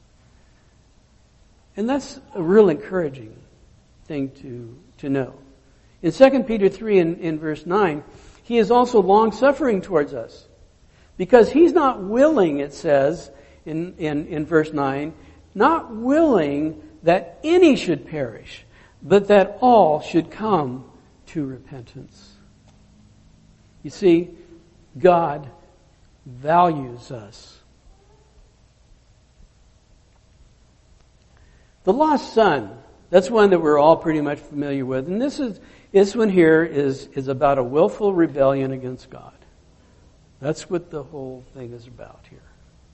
And that's a real encouraging thing to know. In 2 Peter 3 in verse 9, He is also long-suffering towards us. Because He's not willing, it says in verse 9, not willing that any should perish, but that all should come to repentance. You see, God values us. The lost son, that's one that we're all pretty much familiar with. And this one here is about a willful rebellion against God. That's what the whole thing is about here.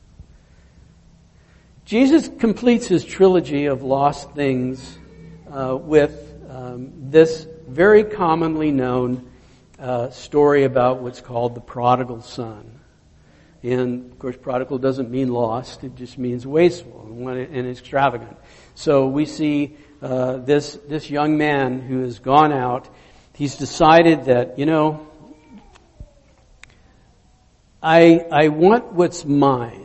Jesus completes His trilogy of lost things with this very commonly known story about what's called the prodigal son. And, of course, prodigal doesn't mean lost. It just means wasteful and extravagant. So we see this young man who has gone out. He's decided that, I want what's mine.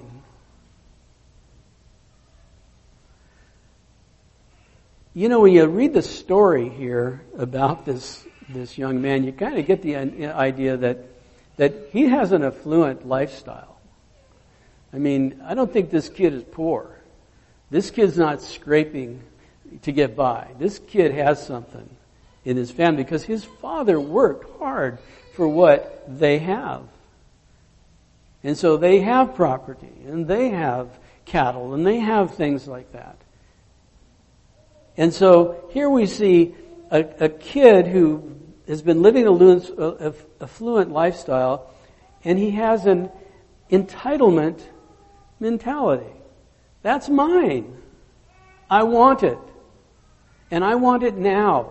When you read the story here about this young man, you kind of get the idea that he has an affluent lifestyle. I mean, I don't think this kid is poor. This kid's not scraping to get by. This kid has something in his family because his father worked hard for what they have. And so they have property, and they have cattle, and they have things like that. And so here we see a kid who has been living an affluent lifestyle, and he has an entitlement mentality. That's mine. I want it. And I want it now.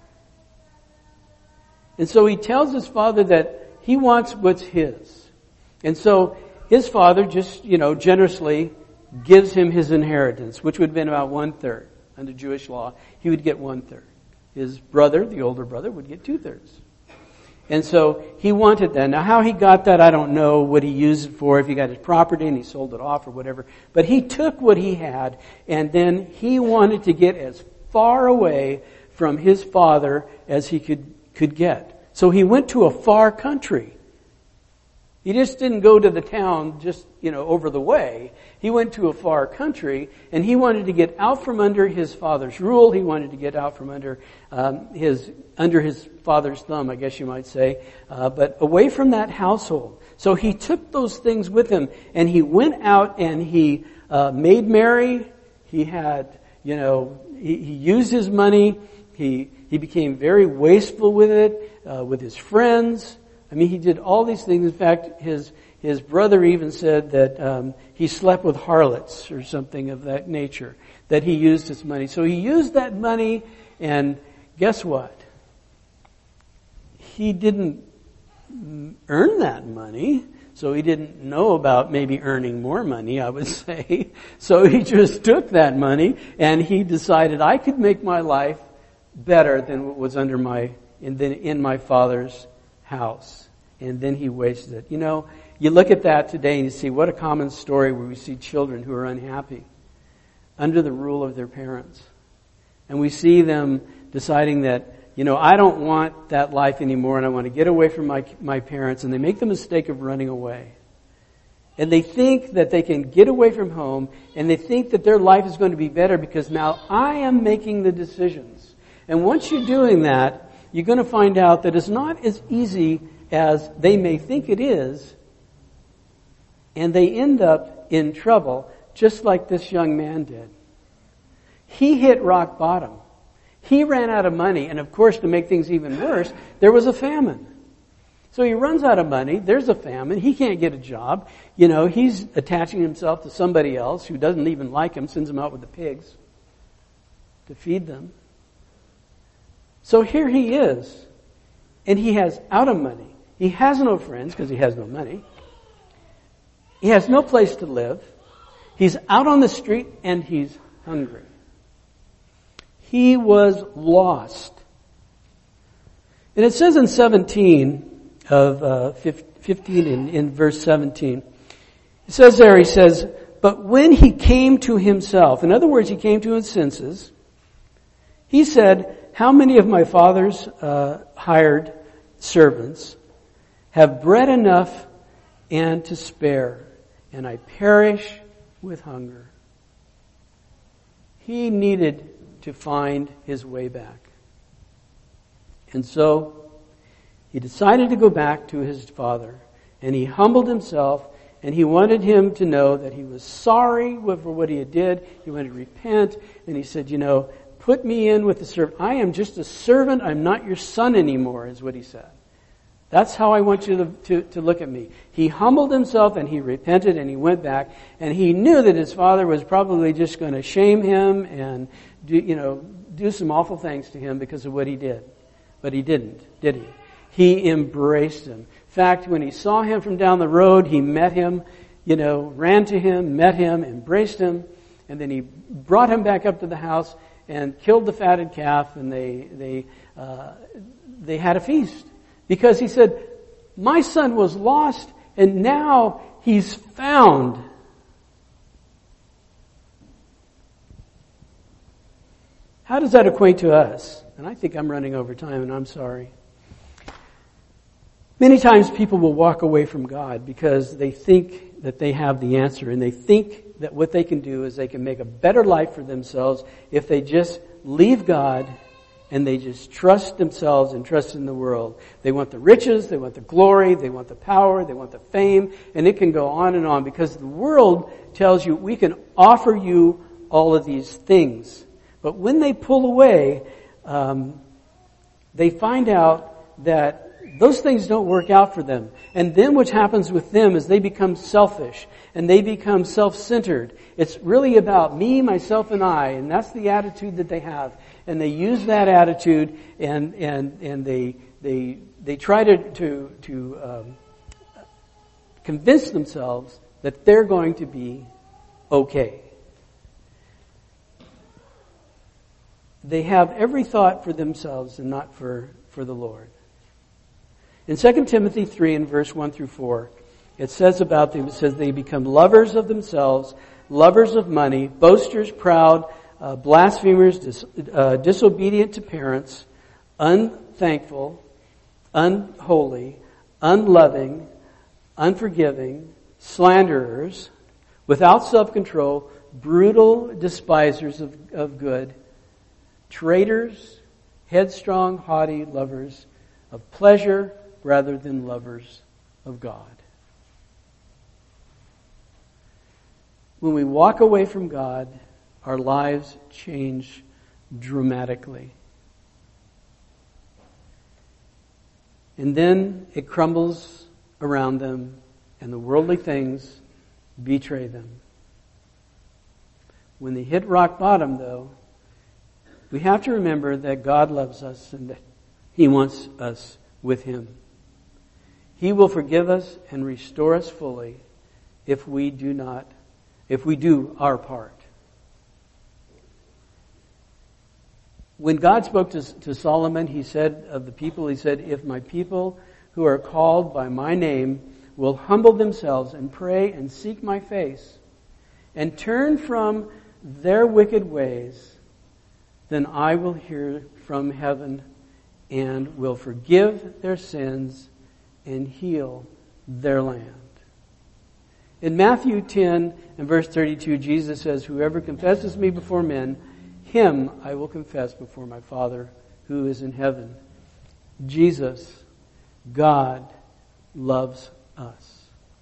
And so he tells his father that he wants what's his. And so his father just, generously gives him his inheritance, which would have been about 1/3. Under Jewish law, he would get 1/3. His brother, the older brother, would get 2/3. And so he wanted that. Now how he got that, I don't know what he used it for, if he got his property and he sold it off or whatever. But he took what he had, and then he wanted to get as far away from his father as he could get. So he went to a far country. He just didn't go to the town just, over the way. He went to a far country, and he wanted to get out from under his father's rule. He wanted to get out from under his father's thumb, I guess you might say, but away from that household. So he took those things with him, and he went out and he made merry. He had, he used his money. He became very wasteful with it, with his friends. I mean, he did all these things. In fact, his brother even said that he slept with harlots or something of that nature, that he used his money. So he used that money, and guess what? He didn't earn that money, so he didn't know about maybe earning more money, I would say. So he just took that money, and he decided, I could make my life better than what was in my father's house. And then he wasted it. You look at that today and you see what a common story where we see children who are unhappy under the rule of their parents. And we see them deciding that, I don't want that life anymore and I want to get away from my parents, and they make the mistake of running away. And they think that they can get away from home, and they think that their life is going to be better because now I am making the decisions. And once you're doing that, you're going to find out that it's not as easy as they may think it is, and they end up in trouble, just like this young man did. He hit rock bottom. He ran out of money, and of course, to make things even worse, there was a famine. So he runs out of money, there's a famine, he can't get a job, he's attaching himself to somebody else who doesn't even like him, sends him out with the pigs to feed them. So here he is, and he has out of money. He has no friends because he has no money. He has no place to live. He's out on the street and he's hungry. He was lost. And it says in 17 of 15 in verse 17, it says there, he says, but when he came to himself, in other words, he came to his senses, he said, how many of my father's hired servants have bread enough and to spare, and I perish with hunger. He needed to find his way back. And so he decided to go back to his father, and he humbled himself, and he wanted him to know that he was sorry for what he had did. He wanted to repent, and he said, put me in with the servant. I am just a servant. I'm not your son anymore, is what he said. That's how I want you to look at me. He humbled himself and he repented and he went back, and he knew that his father was probably just going to shame him and do some awful things to him because of what he did. But he didn't, did he? He embraced him. In fact, when he saw him from down the road, he met him, ran to him, met him, embraced him, and then he brought him back up to the house and killed the fatted calf, and they had a feast. Because he said, my son was lost and now he's found. How does that equate to us? And I think I'm running over time, and I'm sorry. Many times people will walk away from God because they think that they have the answer, and they think that what they can do is they can make a better life for themselves if they just leave God and they just trust themselves and trust in the world. They want the riches, they want the glory, they want the power, they want the fame, and it can go on because the world tells you we can offer you all of these things. But when they pull away, they find out that those things don't work out for them. And then what happens with them is they become selfish and they become self-centered. It's really about me, myself, and I, and that's the attitude that they have. And they use that attitude and they try to convince themselves that they're going to be okay. They have every thought for themselves and not for the Lord. In 2 Timothy 3 in verse 1 through 4, it says about them, it says they become lovers of themselves, lovers of money, boasters, proud, blasphemers, disobedient to parents, unthankful, unholy, unloving, unforgiving, slanderers, without self-control, brutal despisers of good, traitors, headstrong, haughty, lovers of pleasure rather than lovers of God. When we walk away from God, our lives change dramatically. And then it crumbles around them, and the worldly things betray them. When they hit rock bottom, though, we have to remember that God loves us and that He wants us with Him. He will forgive us and restore us fully if we do our part. When God spoke to Solomon, He said of the people, He said, if my people who are called by my name will humble themselves and pray and seek my face and turn from their wicked ways, then I will hear from heaven and will forgive their sins and heal their land. In Matthew 10 and verse 32, Jesus says, whoever confesses me before men, him I will confess before my Father who is in heaven. Jesus, God, loves us.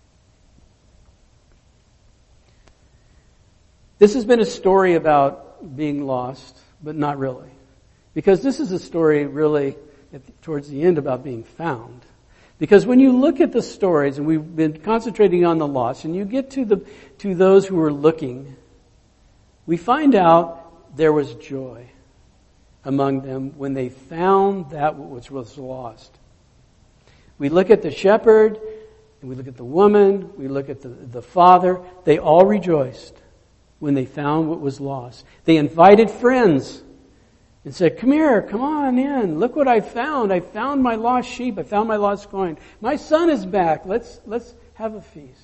This has been a story about being lost, but not really. Because this is a story really towards the end about being found. Because when you look at the stories, and we've been concentrating on the lost, and you get to those who are looking, we find out there was joy among them when they found that which was lost. We look at the shepherd, and we look at the woman, we look at the father. They all rejoiced when they found what was lost. They invited friends and said, come here, come on in. Look what I found. I found my lost sheep. I found my lost coin. My son is back. Let's have a feast.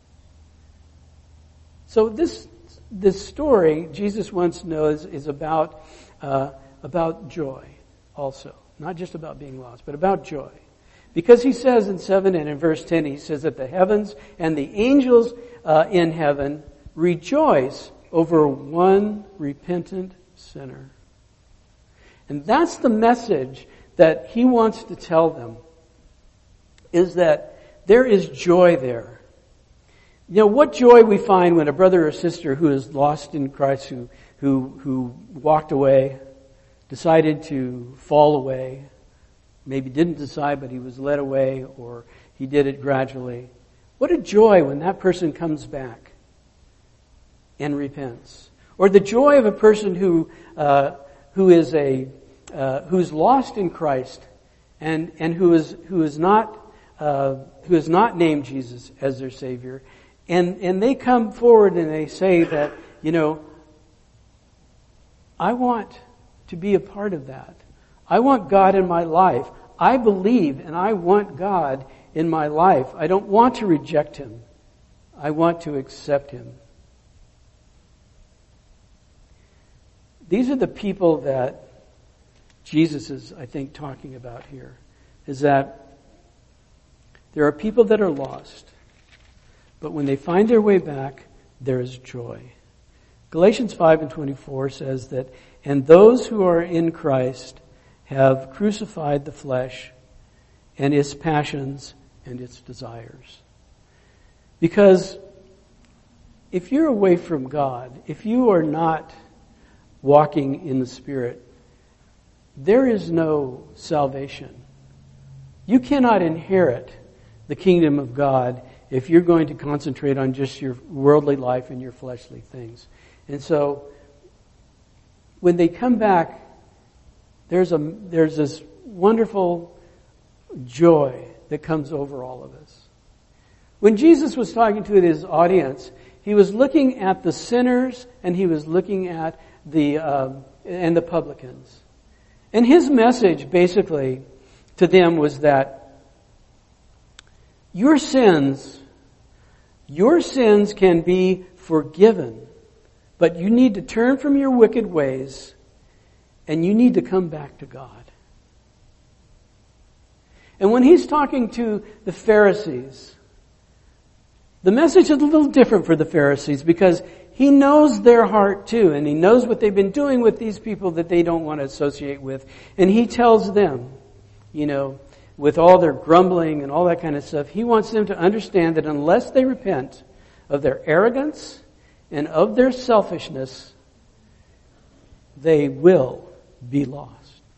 So this story, Jesus wants to know, is about joy also. Not just about being lost, but about joy. Because he says in 7 and in verse 10, he says that the heavens and the angels in heaven rejoice over one repentant sinner. And that's the message that he wants to tell them, is that there is joy there. You know, what joy we find when a brother or sister who is lost in Christ, who walked away, decided to fall away, maybe didn't decide, but he was led away, or he did it gradually. What a joy when that person comes back and repents. Or the joy of a person who's lost in Christ and who is not named Jesus as their Savior, and they come forward and they say that, you know, I want to be a part of that. I want God in my life. I believe and I want God in my life. I don't want to reject Him. I want to accept Him. These are the people that Jesus is, I think, talking about here, is that there are people that are lost, but when they find their way back, there is joy. Galatians 5:24 says that, and those who are in Christ have crucified the flesh and its passions and its desires. Because if you're away from God, if you are not walking in the Spirit, there is no salvation. You cannot inherit the kingdom of God if you're going to concentrate on just your worldly life and your fleshly things. And so, when they come back, there's this wonderful joy that comes over all of us. When Jesus was talking to his audience, he was looking at the sinners and he was looking at the publicans. And his message basically to them was that your sins can be forgiven, but you need to turn from your wicked ways and you need to come back to God. And when he's talking to the Pharisees, The message is a little different for the Pharisees because he knows their heart too, and he knows what they've been doing with these people that they don't want to associate with. And he tells them, with all their grumbling and all that kind of stuff, he wants them to understand that unless they repent of their arrogance and of their selfishness, they will be lost.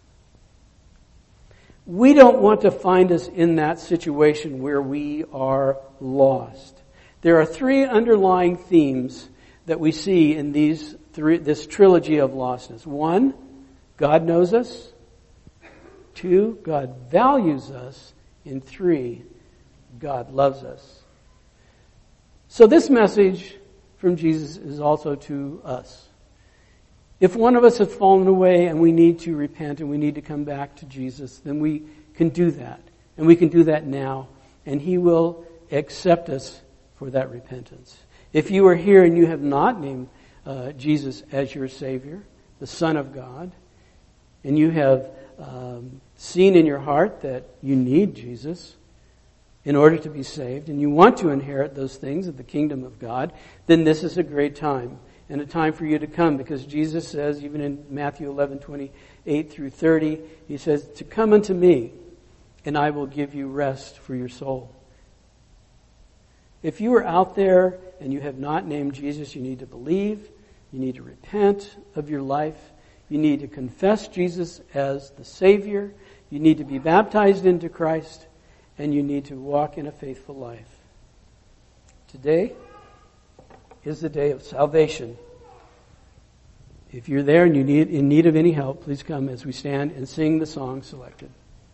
We don't want to find us in that situation where we are lost. There are three underlying themes that we see in this trilogy of lostness. 1, God knows us. 2, God values us. And 3, God loves us. So this message from Jesus is also to us. If one of us has fallen away and we need to repent and we need to come back to Jesus, then we can do that. And we can do that now. And He will accept us for that repentance. If you are here and you have not named Jesus as your Savior, the Son of God, and you have seen in your heart that you need Jesus in order to be saved, and you want to inherit those things of the kingdom of God, then this is a great time and a time for you to come, because Jesus says, even in Matthew 11:28 through 30, He says, to come unto me, and I will give you rest for your soul. If you are out there and you have not named Jesus, you need to believe, you need to repent of your life, you need to confess Jesus as the Savior, you need to be baptized into Christ, and you need to walk in a faithful life. Today is the day of salvation. If you're there and you're in need of any help, please come as we stand and sing the song selected.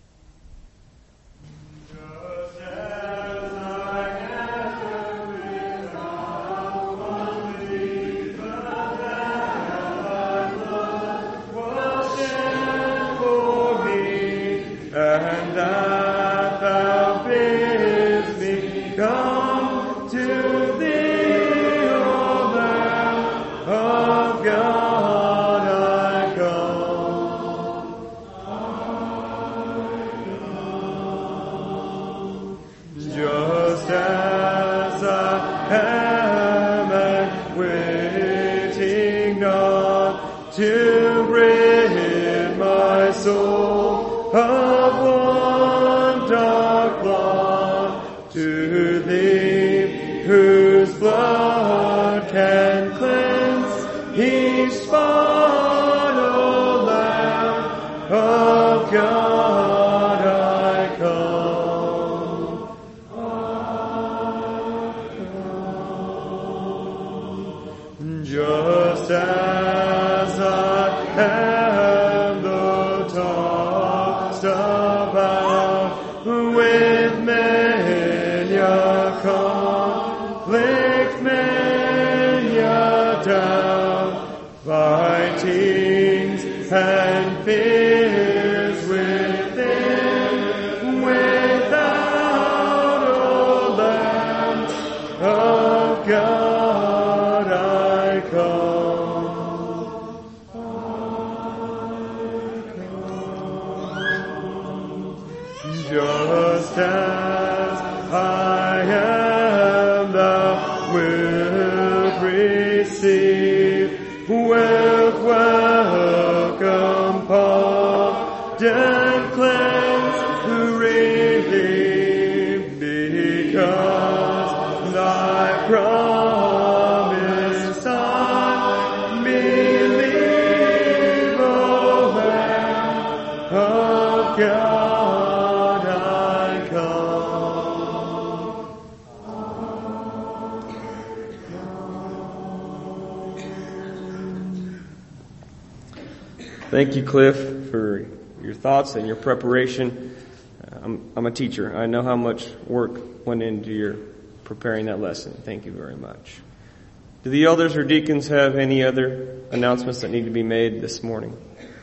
Thank you, Cliff, for your thoughts and your preparation. I'm a teacher. I know how much work went into your preparing that lesson. Thank you very much. Do the elders or deacons have any other announcements that need to be made this morning?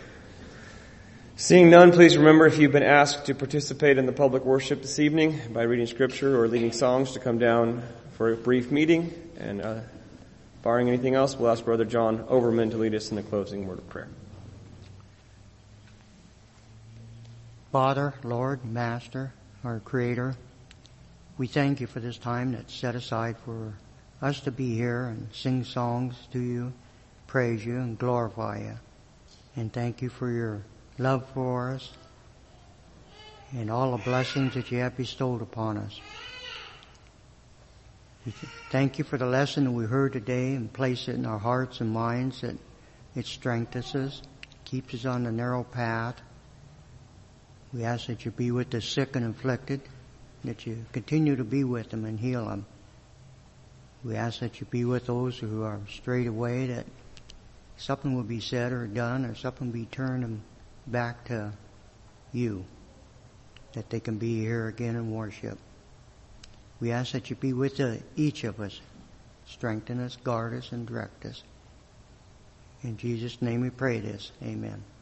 Seeing none, please remember, if you've been asked to participate in the public worship this evening by reading scripture or leading songs, to come down for a brief meeting. And barring anything else, we'll ask Brother John Overman to lead us in the closing word of prayer. Father, Lord, Master, our Creator, We thank you for this time that's set aside for us to be here and sing songs to you, praise you, and glorify you. And thank you for your love for us and all the blessings that you have bestowed upon us. We thank you for the lesson that we heard today and place it in our hearts and minds, that it strengthens us, keeps us on the narrow path. We ask that you be with the sick and afflicted, that you continue to be with them and heal them. We ask that you be with those who are strayed away, that something will be said or done or something will be turned them back to you, that they can be here again and worship. We ask that you be with each of us, strengthen us, guard us, and direct us. In Jesus' name we pray this. Amen.